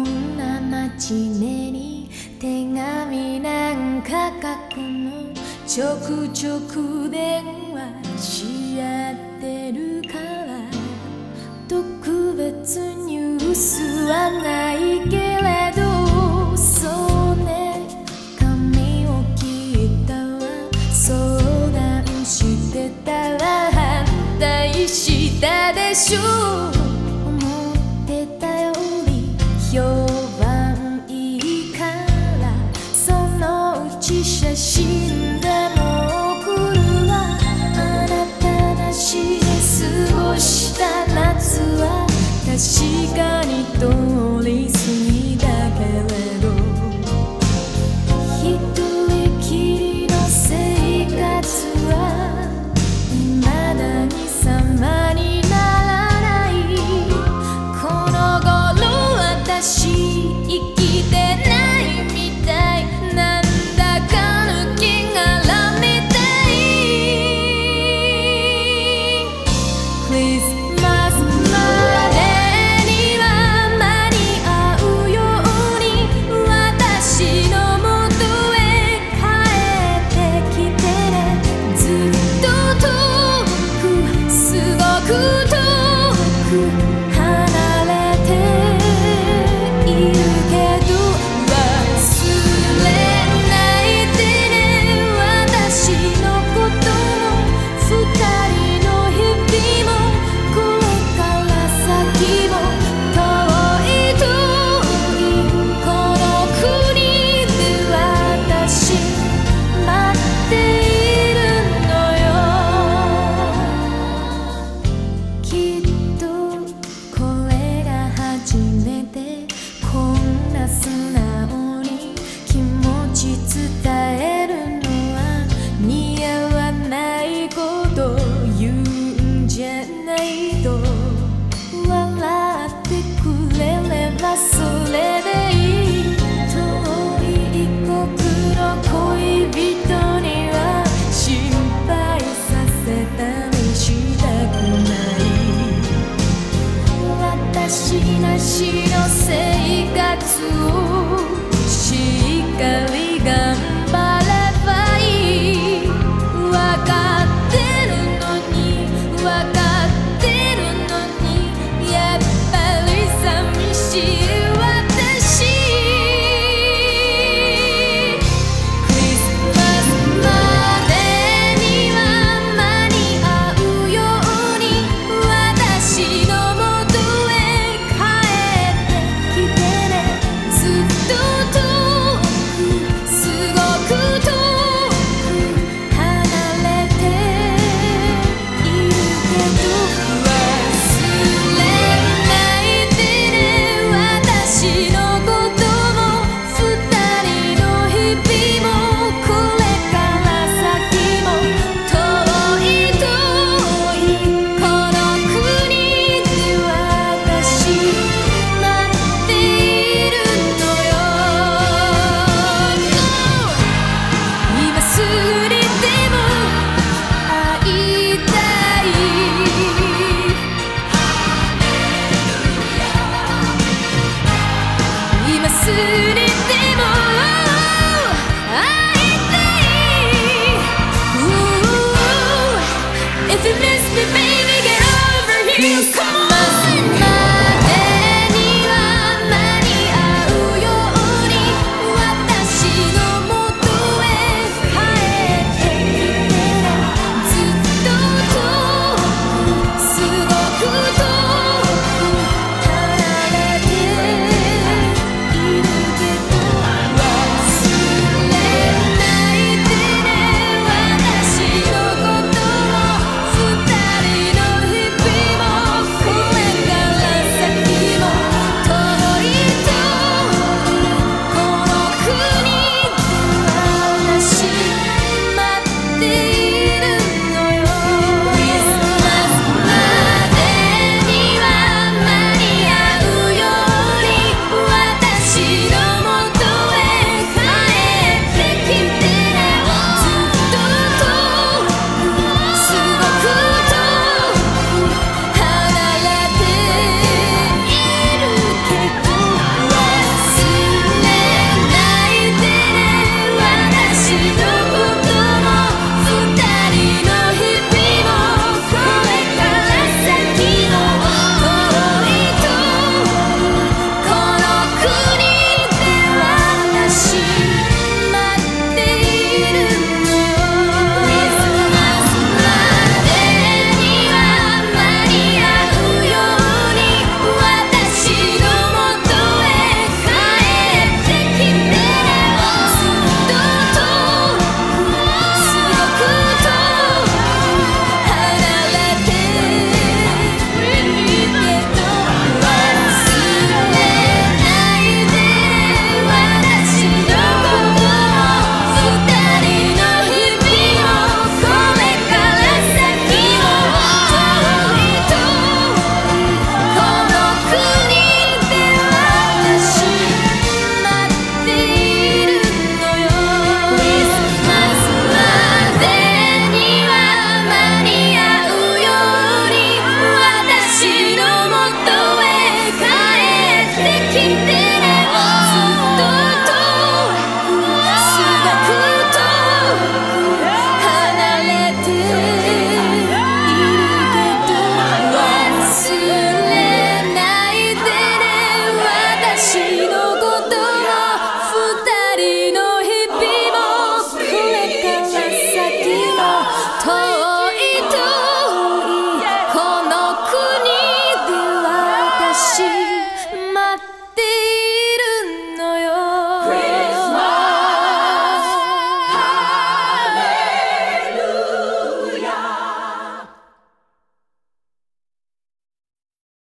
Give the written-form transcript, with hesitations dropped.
んな真面目に手紙なんか書くの、ちょくちょく電話し合ってるから、特別ニュースはないけれど、そうね、髪を切ったわ、相談してたら反対したでしょ。思ってたより評判いいから、そのうち写真でも送るわ。あなたなしで過ごした夏は確かに通り過ぎだけれど、一人きりの生活は未だに様にならない。この頃私生きてないみたい、なんだか抜け殻みたい。クリスマスまでには間に合うように、私のもとへ帰ってきてね。ずっと遠く、すごく遠く離れているけど、忘れないでね、私のことも二人の日々も、これから先も遠い遠いこの国で私待っているのよ。きっとこれが初めて、こんな素直に気持ち伝えるのは似合わないこと言うんじゃないと、笑ってくれればそれでいい。遠い異国の恋人には心配させたりしたくない。私なしの生活をしっかり頑張ればいい。わかってるのに、わかってるのに、やっぱり寂しい私。クリスマスまでには間に合うように、私のもとへ帰ってきてね。ずっと遠く、すごく遠く離れているけど、忘れないでね、私のことも二人の日々も、これから先も遠い遠いこの国で私待っているのよ。今すぐにでも会いたい。今すぐにでも会いたい。If you miss